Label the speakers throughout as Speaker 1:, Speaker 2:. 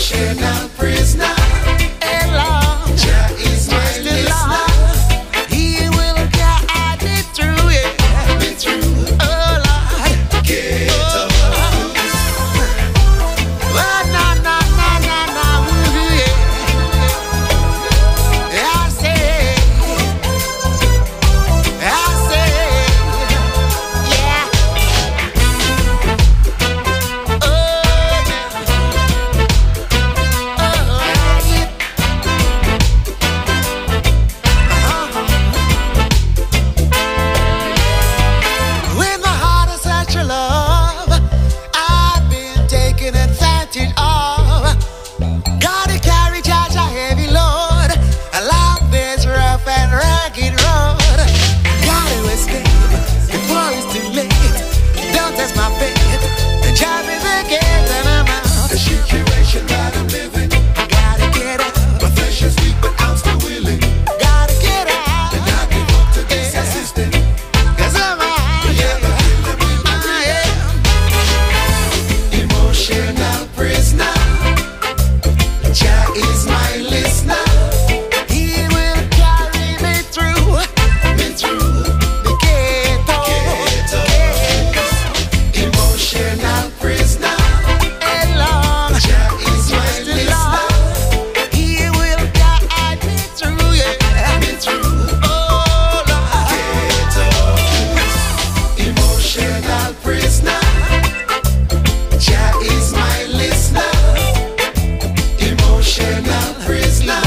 Speaker 1: Emotional prisoner. And Lord, Jah is my listener. He will guide me through it. Me through. Oh Lord, get up. Oh na na na na na, ooh, yeah. I say, yeah. With my heart is such a love, I've been taken advantage of. Gotta carry Jah a heavy load along this rough and rugged road. Gotta escape before it's too late. Don't test my faith. The job is a gate and I'm out. The situation that I'm living. Gotta get out. My flesh is weak, but I'm still willing. Gotta get out and not give up to this system. 'Cause I'm out. Emotional prisoner. Jah is my listener. He will carry me through the ghetto. Emotional prisoner. And Lord, Jah is my listener. He will guide me through, yeah. Me through. Oh Lord, emotional prisoner. Jah is my listener. Emotional prisoner.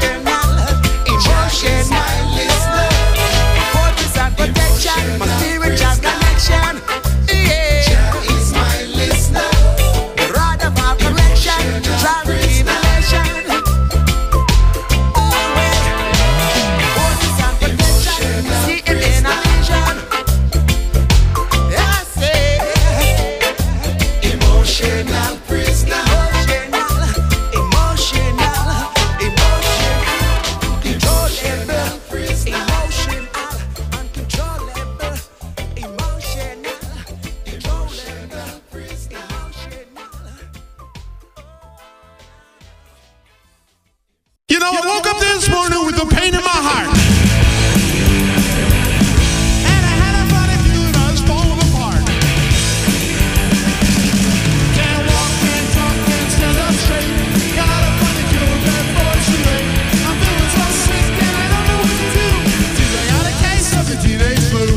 Speaker 1: Jah is my listener. Fortress and protection, my spiritual connection. Yeah. Jah is my listener. The rod of our correction, clarity revelation. Fortress and protection, see it in a vision. I say, emotional prisoner.
Speaker 2: You know, I woke up this morning with a pain in my heart. And I had a funny feeling I was falling apart. Can't walk, can't talk, can't stand up straight. Got a funny feeling that voice too late. I'm feeling so sick and I don't know what to do. Seems I got a case of the teenage flu.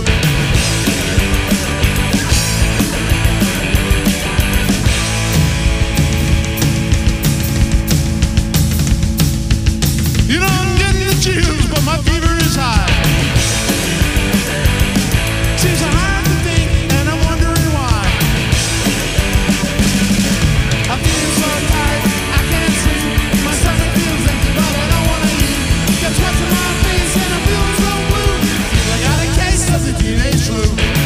Speaker 2: You know, I'm getting the chills, but my fever is high. Seems hard to think, and I'm wondering why. I'm feeling so tired, I can't sleep. My stomach feels empty, but I don't wanna eat. Got sweats in my face, and I'm feeling so blue. Seems I got a case of the teenage flu.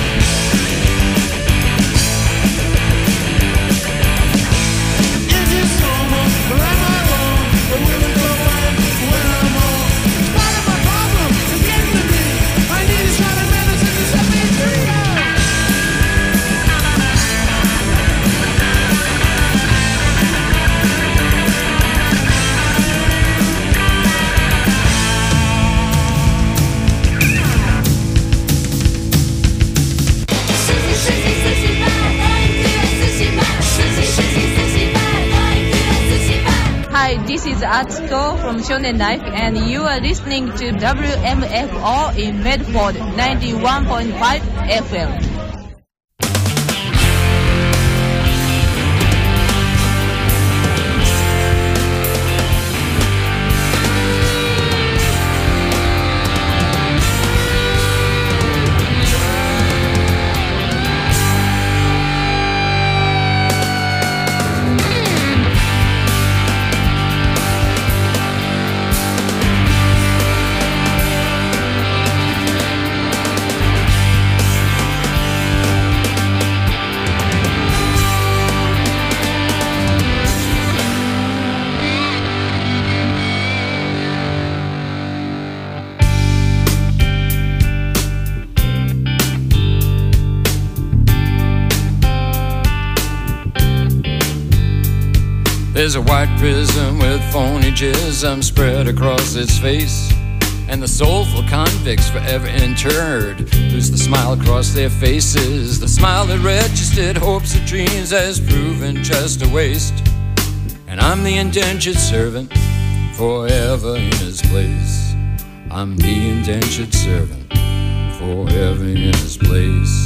Speaker 2: Is this normal, or am I wrong? Or will it go back when I'm old? It's part of my problem, it's getting to me. I need a shot of medicine to set me free.
Speaker 3: Hi, this is Atsuko from Shonen Life, and you are listening to WMFO in Medford 91.5 FM.
Speaker 4: There's a white prism with phony jism spread across its face, and the soulful convicts forever interred lose the smile across their faces. The smile that registered hopes and dreams has proven just a waste. And I'm the indentured servant, forever in his place. I'm the indentured servant, forever in his place.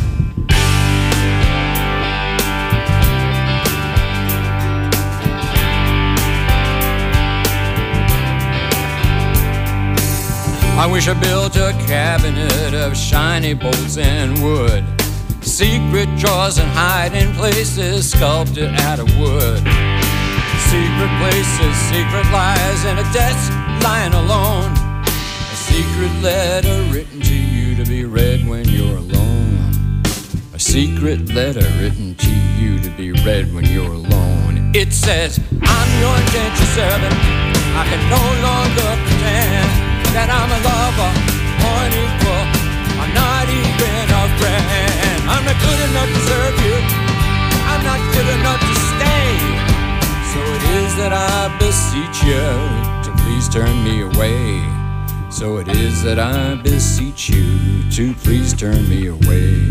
Speaker 4: I wish I built a cabinet of shiny bolts and wood, secret drawers and hiding places sculpted out of wood, secret places, secret lies, and a desk lying alone, a secret letter written to you to be read when you're alone, a secret letter written to you to be read when you're alone. It says, I'm your indentured servant, I can no longer pretend that I'm a lover or an equal, I'm not even a friend. I'm not good enough to serve you, I'm not good enough to stay. So it is that I beseech you to please turn me away. So it is that I beseech you to please turn me away.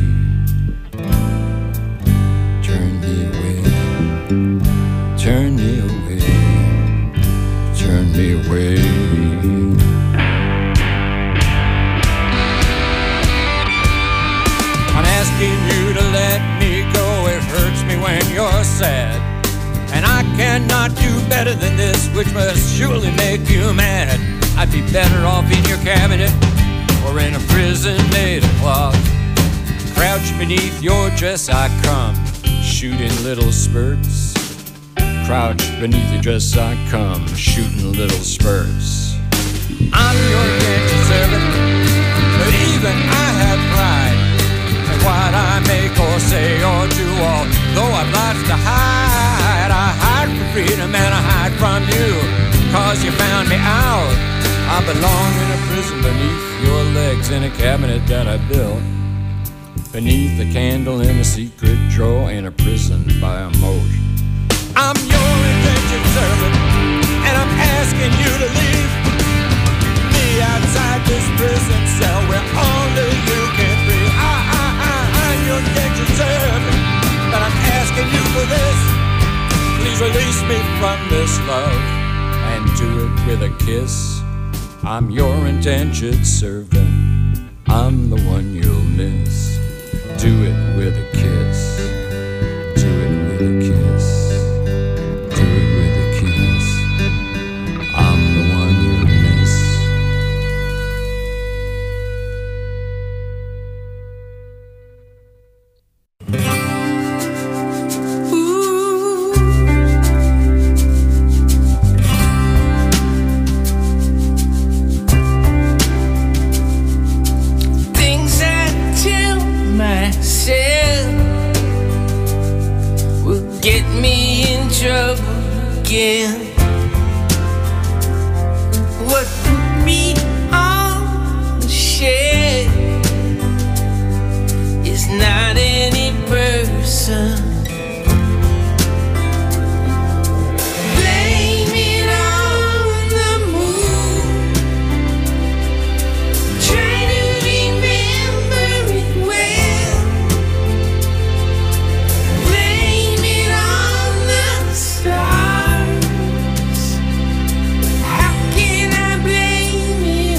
Speaker 4: Turn me away, turn me away, turn me away. I'm asking you to let me go, it hurts me when you're sad. And I cannot do better than this, which must surely make you mad. I'd be better off in your cabinet, or in a prison made of cloth. Crouched beneath your dress I come, shooting little spurts. Crouched beneath your dress I come, shooting little spurts. I'm your indentured servant, but even I have pride. What I make or say or do, although I've lots to hide, I hide for freedom and I hide from you, cause you found me out. I belong in a prison beneath your legs, in a cabinet that I built, beneath a candle in a secret drawer, in a prison by a moat. I'm your indentured servant, and I'm asking you to leave me outside this prison cell where only you can breathe. I'm your indentured servant, but I'm asking you for this. Please release me from this love and do it with a kiss. I'm your indentured servant, I'm the one you'll miss. Do it with a kiss, do it with a kiss, do it with a kiss. I'm the one you'll miss.
Speaker 2: Get me in trouble again. What put me on the shed is not any person. Blame it on the moon. Try to remember it well. Blame it on the stars. How can I blame it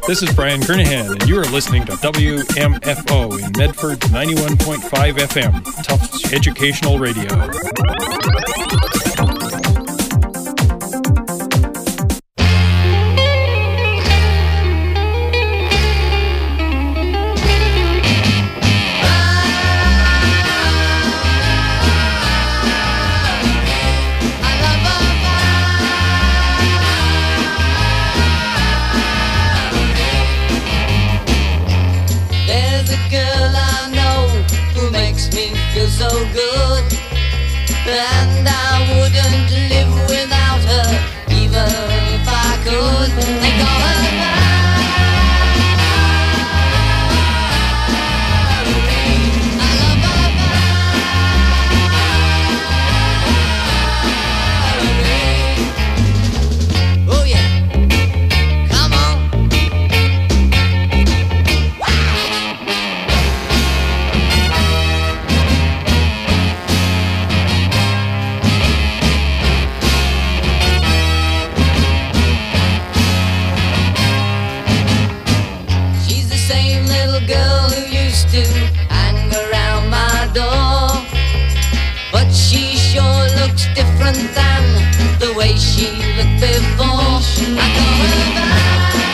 Speaker 5: This is Brian Kernahan, and you are listening to WMFO in Medford 91.5 FM, Tufts Educational Radio.
Speaker 6: So good, and I wouldn't live without her, even if I could. They call her Valerie. I love her Valerie. Oh yeah, come on. Girl who used to hang around my door, but she sure looks different than the way she looked before. I call her Valerie.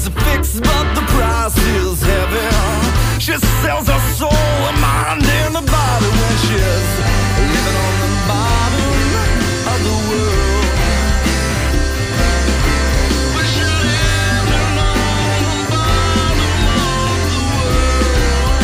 Speaker 7: to fix, but the price is heavy. She sells her soul, her mind, and her body when she's living on the bottom of the world. But she's living on the bottom of the world.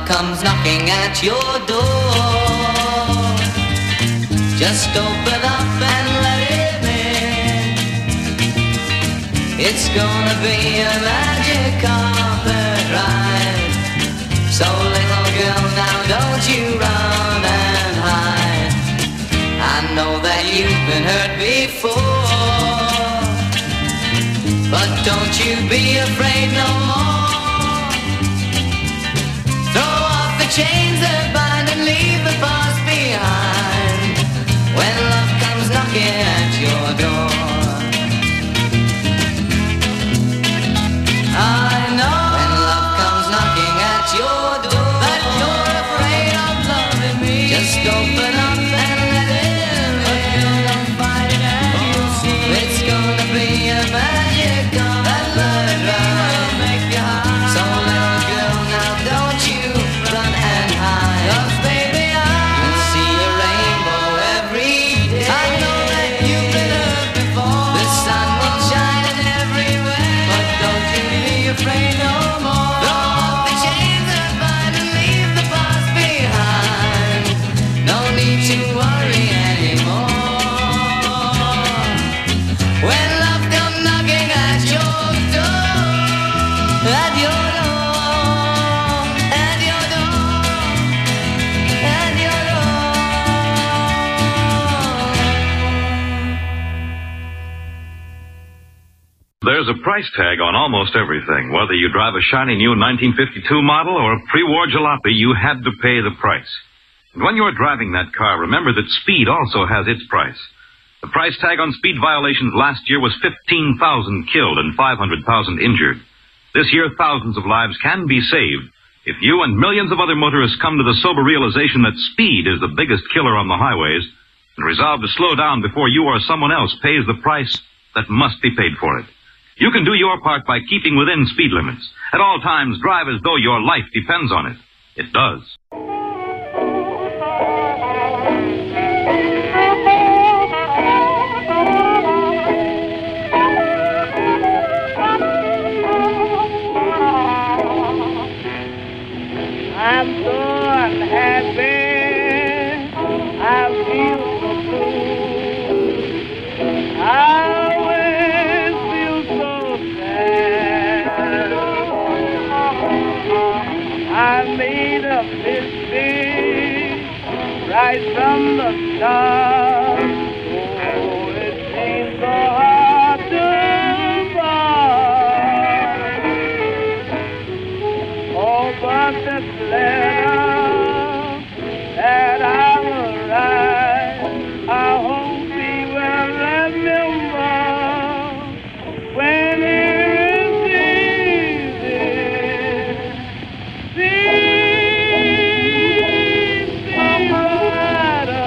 Speaker 6: comes knocking at your door, just open up and let him in. It's gonna be a magic carpet ride. So little girl, now don't you run and hide. I know that you've been hurt before, but don't you be afraid no more. Throw off the chains that bind and leave the past behind. When love comes knocking at your door, I know when love comes knocking at your door that you're afraid of loving me. Just open up and let him in. Don't fight it and you'll see it's gonna be a magic carpet ride. Make you high. So little girl, now don't you run and hide. 'Cause baby, you'll see a rainbow every day. I know that you've been hurt before. The sun will shine everywhere, but don't you be afraid no more. Throw off the chains that bind and leave the past behind. No need to worry anymore. When love comes knocking at your door, at your door, at your door, at your door.
Speaker 8: There's a price tag on almost everything. Whether you drive a shiny new 1952 model or a pre-war jalopy, you had to pay the price. And when you're driving that car, remember that speed also has its price. The price tag on speed violations last year was 15,000 killed and 500,000 injured. This year, thousands of lives can be saved if you and millions of other motorists come to the sober realization that speed is the biggest killer on the highways and resolve to slow down before you or someone else pays the price that must be paid for it. You can do your part by keeping within speed limits. At all times, drive as though your life depends on it. It does.
Speaker 2: I'm so unhappy, I feel so blue. I always feel so sad. I made a mistake right from the start. Oh, it seems so hard to find. Oh, but this letter that I will write, I hope he will remember when he receives it. Please be better.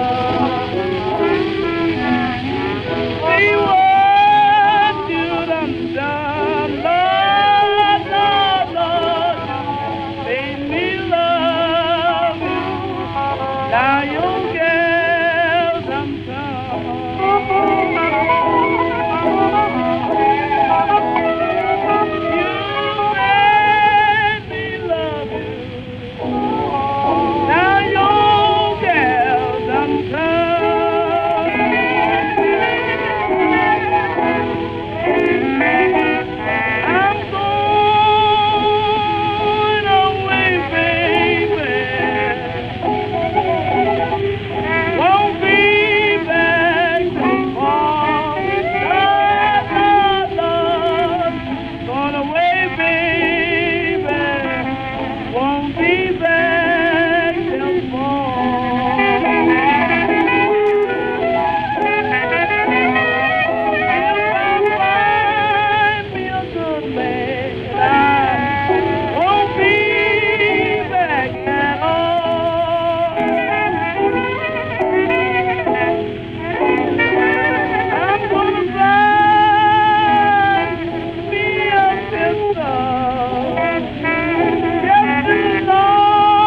Speaker 2: See what you done done, Lord, Lord, Lord. Made me love you. Now you get some You made me love you. Now you get some I'm going away, baby. Won't be back tomorrow. Lord, Lord, going away, baby. Won't be back till fall. Find me a good man, I won't be back at all. I'm gonna find me a sister, just as long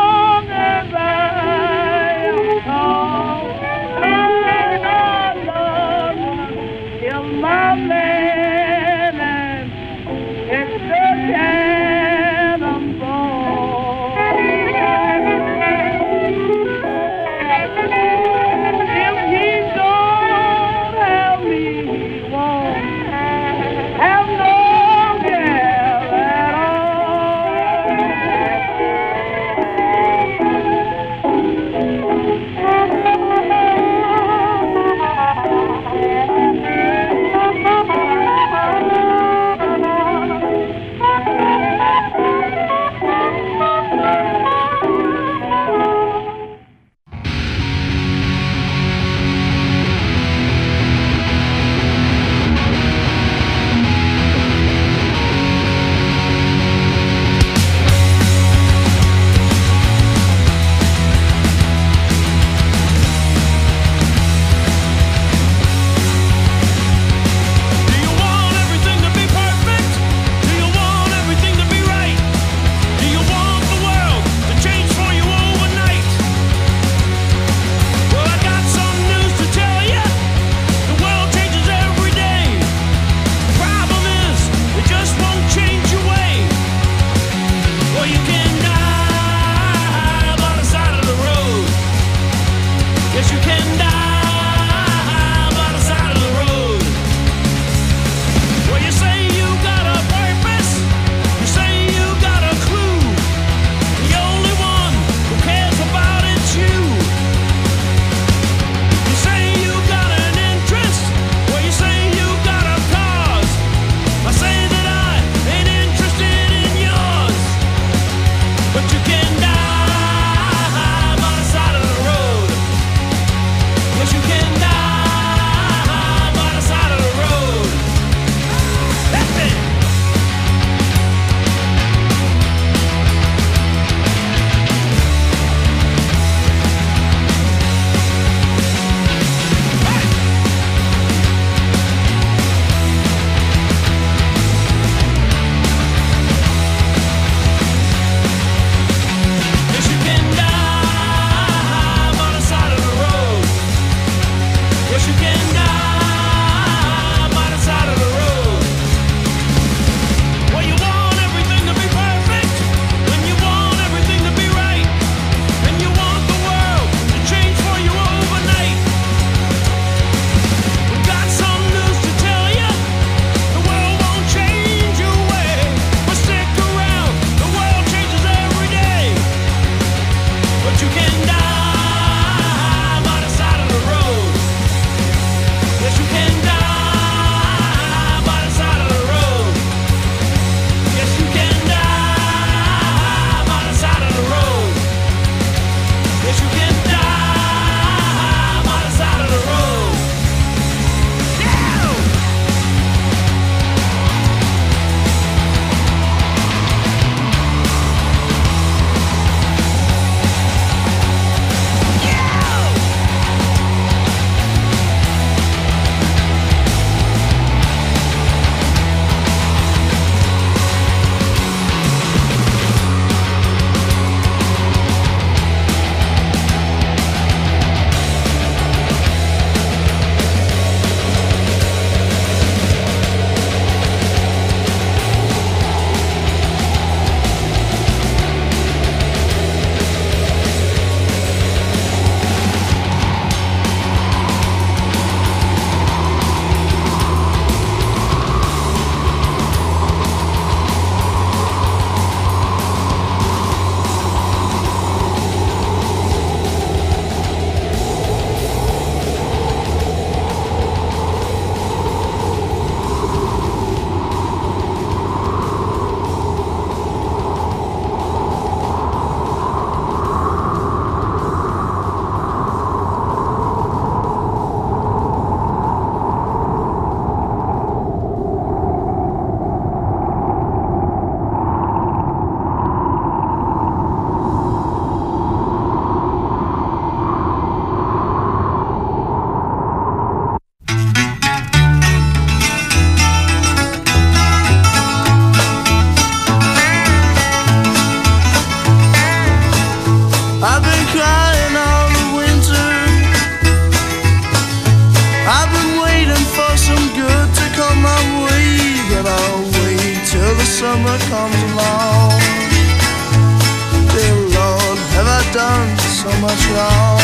Speaker 2: summer comes along. Dear Lord, have I done so much wrong?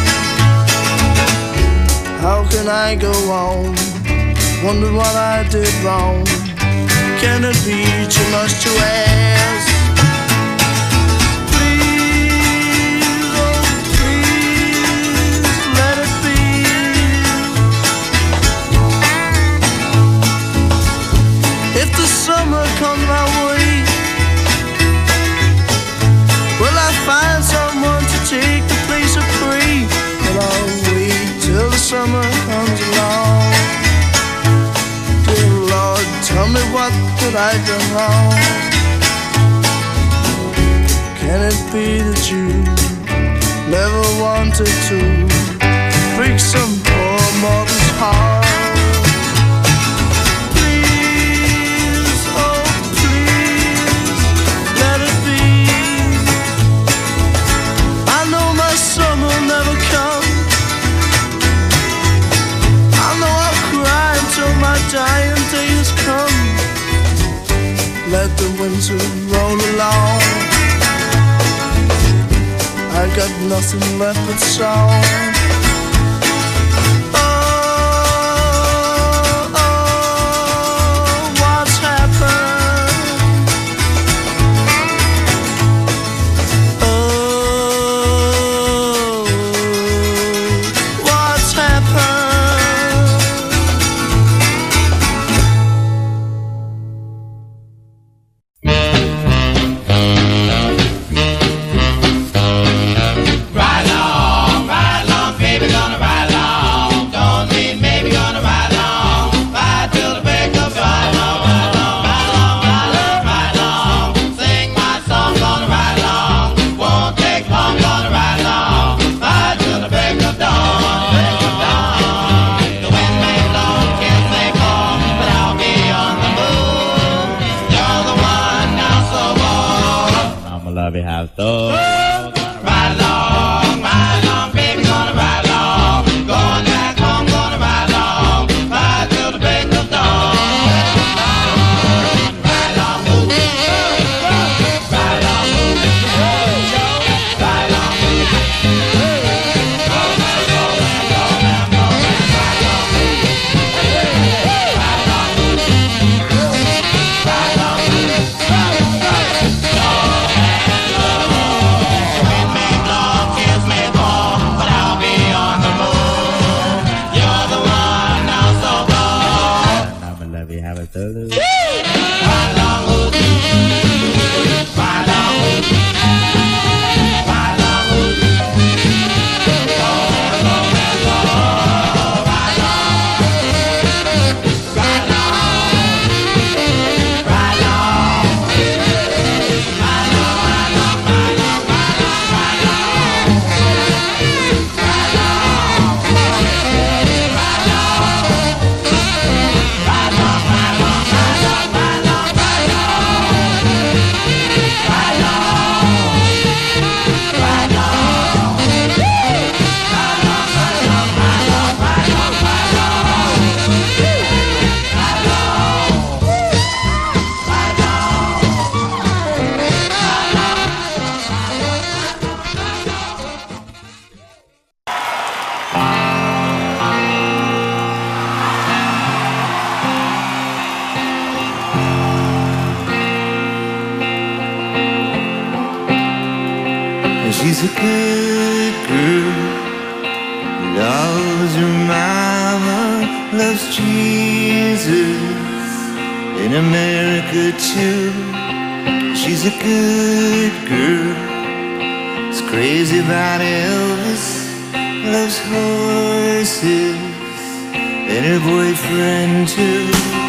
Speaker 2: How can I go on? Wonder what I did wrong. Can it be too much to ask? Please, oh please, let it be. If the summer comes my way, will I find someone to take the place of prey? But I'll wait till the summer comes along. Dear Lord, tell me what did I do wrong? Can it be that you never wanted to break some poor mortal's heart? Please, oh please, let it be. I know my summer will never come. I know I'll cry until my dying day has come. Let the winter roll along. I got nothing left but song. Oh, oh, what's happened? Oh, what's happened?
Speaker 9: She's a good girl, loves her mama, loves Jesus, in America too. She's a good girl, is crazy about Elvis, loves horses, and her boyfriend too.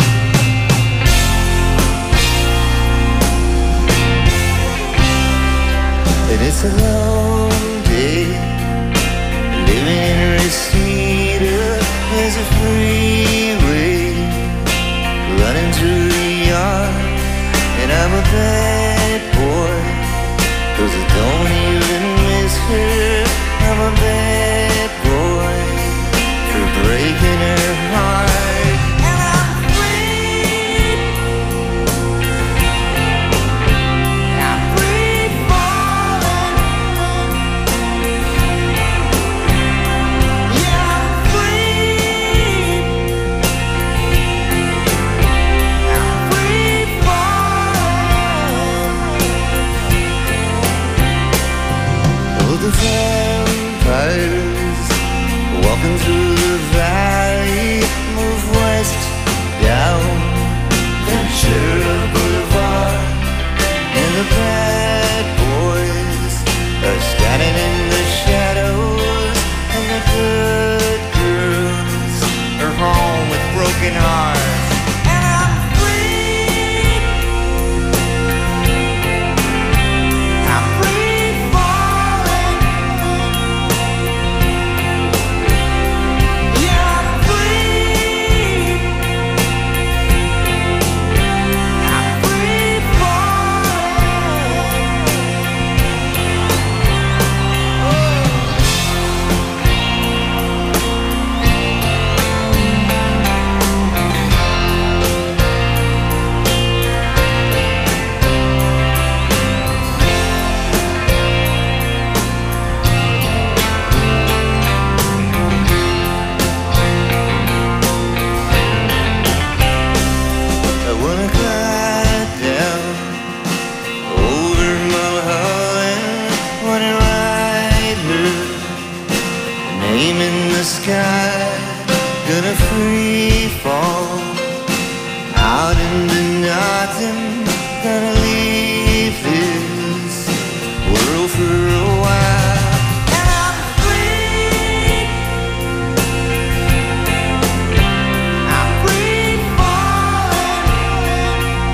Speaker 9: And it's a long day living in Reseda. There's a freeway running through the yard, and I'm a bad boy, 'cause I don't even miss her. I'm a bad boy for breaking her heart. And I'm afraid the vampires walking through the valley move west down Ventura Boulevard, and the bad boys are standing in the shadows, and the good girls are home with broken hearts. And I'm free. I'm free falling. Yeah, I'm free. I'm free falling. I wanna glide down over Mulholland, wanna ride her name in the sky, gonna free fall out into nothing, gonna leave this world for a while. And I'm free. I'm free falling.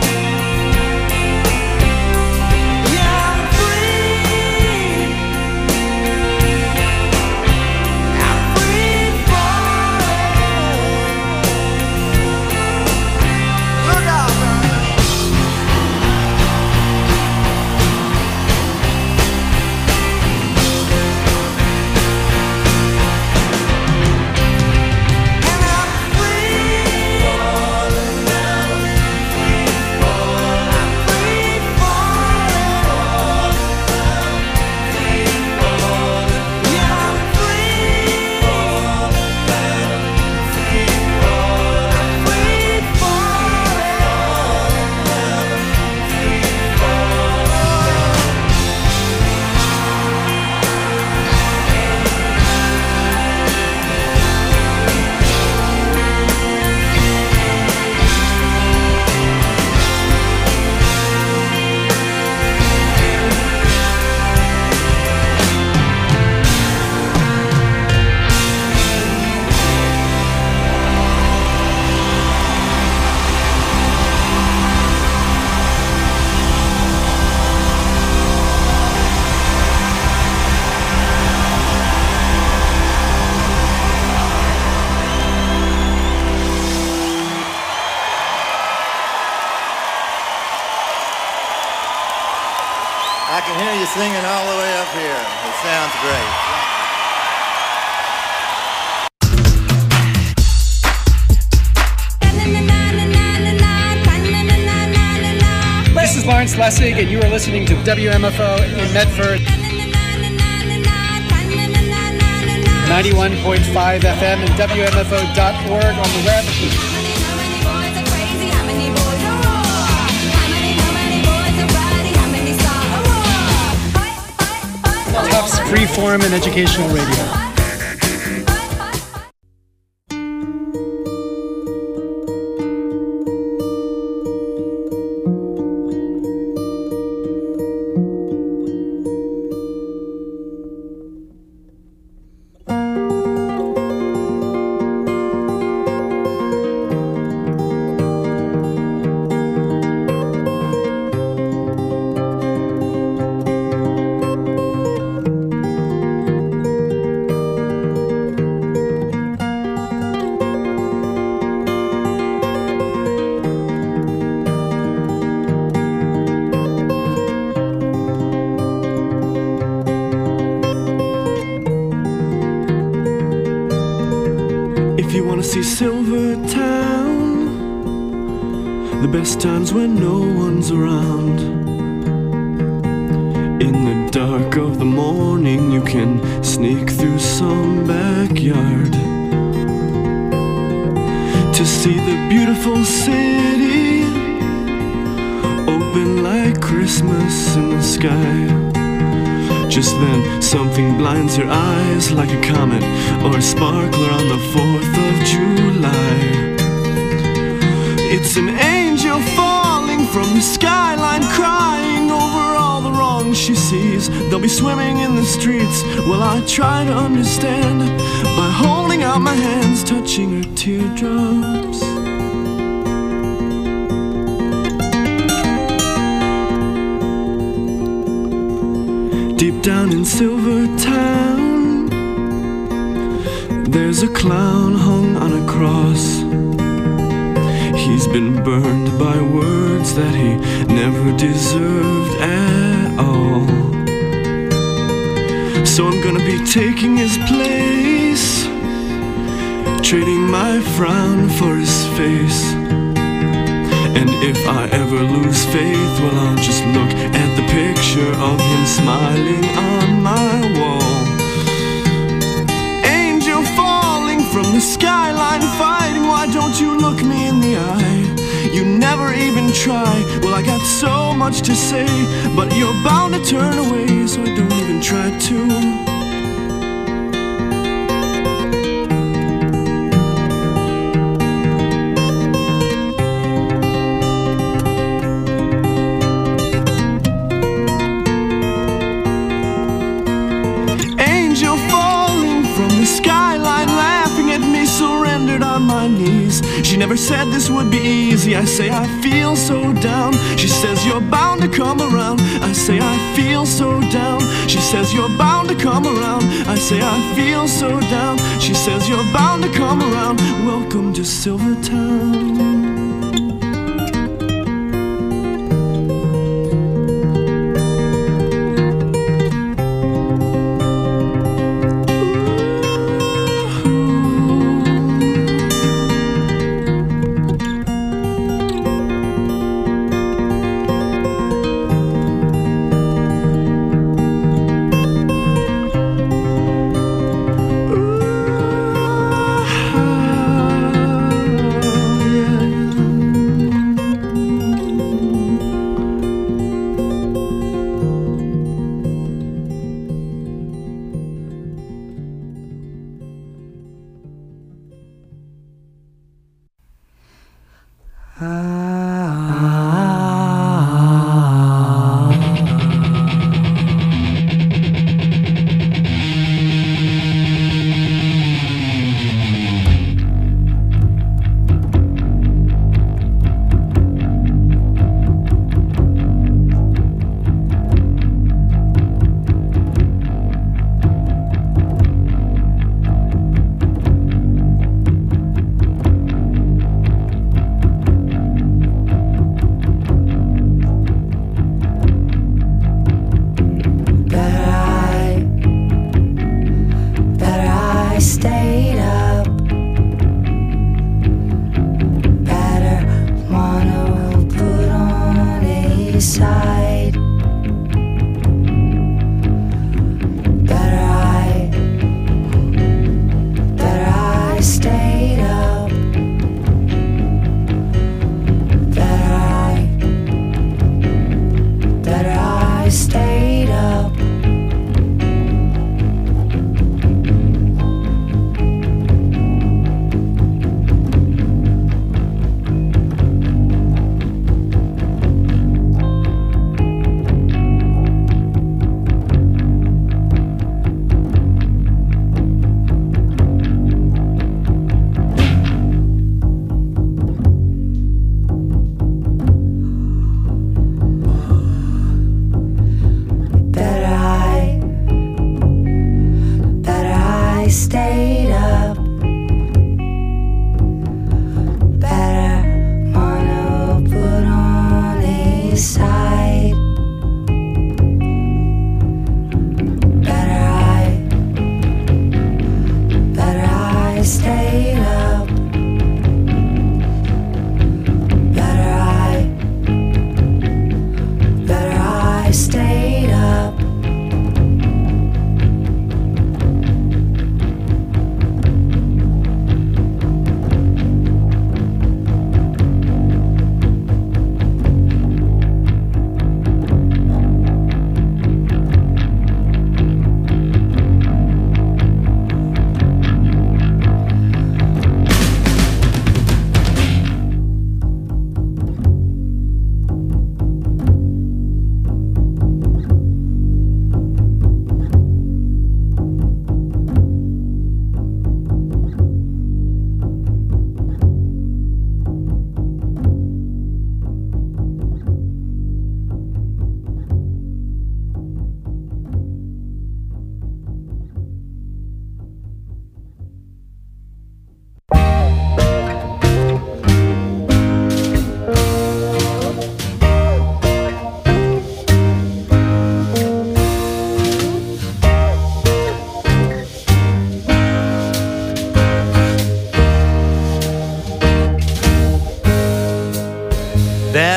Speaker 9: Yeah, I'm free. I'm free falling. Look out, man. And I'm free falling now. Free falling. I'm free falling. Free falling. Yeah, I'm free falling. Free falling. I'm free falling. Free I can hear you singing all the way up here. It sounds great.
Speaker 10: This is Lawrence Lessig, and you are listening to WMFO in Medford, 91.5 FM and WMFO.org on the web. Tufts Freeform and Educational Radio.
Speaker 2: See Silver Town, the best times when no one's around. In the dark of the morning you can sneak through some backyard to see the beautiful city open like Christmas in the sky.
Speaker 11: Just then, something blinds her eyes like a comet or a sparkler on the 4th of July. It's an angel falling from the skyline, crying over all the wrongs she sees. They'll be swimming in the streets. Well, I try to understand by holding out my hands, touching her teardrops. Deep down in Silvertown, there's a clown hung on a cross. He's been burned by words that he never deserved at all. So I'm gonna be taking his place, trading my frown for his face. And if I ever lose faith, well, I'll just look at the picture of him smiling on my wall. Angel falling from the skyline, fighting, why don't you look me in the eye? You never even try. Well, I got so much to say, but you're bound to turn away, so I don't even try to. She never said this would be easy. I say I feel so down. She says you're bound to come around. I say I feel so down. She says you're bound to come around. I say I feel so down. She says you're bound to come around. Welcome to Silvertown.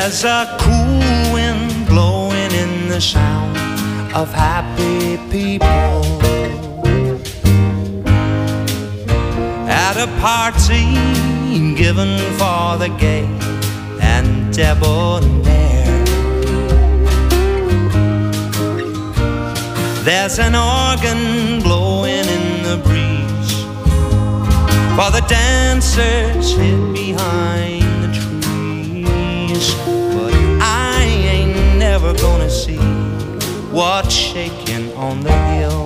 Speaker 12: There's a cool wind blowing in the sound of happy people at a party given for the gay and debonair. There's an organ blowing in the breeze for the dancers hid behind the trees. But I ain't never gonna see what's shaking on the hill.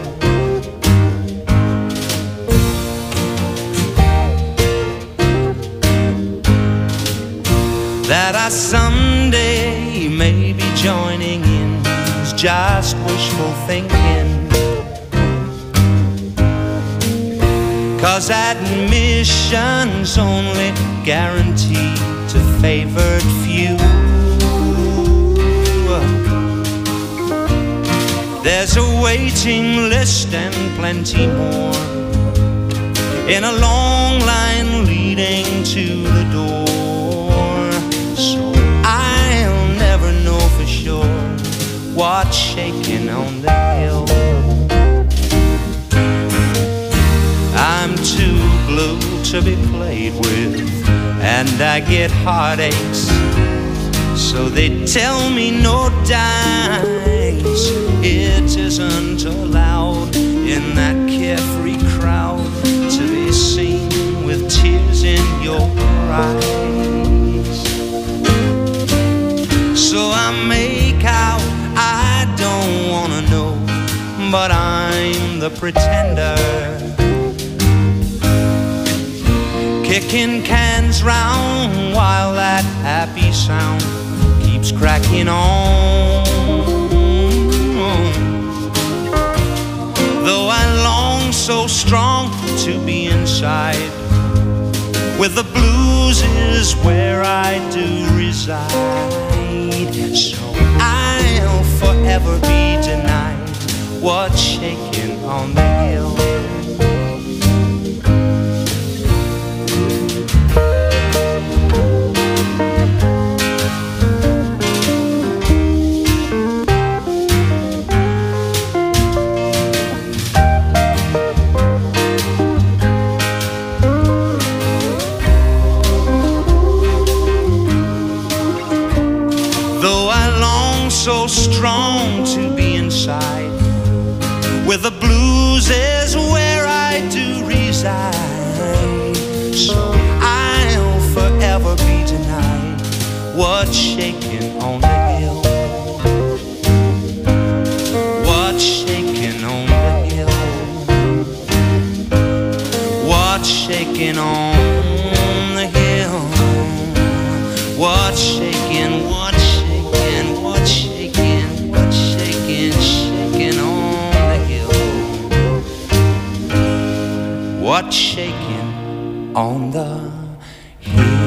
Speaker 12: That I someday may be joining in is just wishful thinking, 'cause admission's only guaranteed to favored few. There's a waiting list and plenty more in a long line leading to the door. So I'll never know for sure what's shaking on the hill. I'm too blue to be played with, and I get heartaches, so they tell me no dice. It isn't allowed in that carefree crowd to be seen with tears in your eyes. So I make out I don't wanna know, but I'm the pretender, kicking cans round while that happy sound keeps cracking on. Though I long so strong to be inside, with the blues is where I do reside. So I'll forever be denied what's shaking on the hill. So strong to be inside, with the blues is where I do reside. So I'll forever be denied what's shaking on the hill. What's shaking on the hill? What's shaking on the hill? What's shaking? What's shaking? What's shaking? What's shaking? Shaking on the hill. What's shaking on the hill?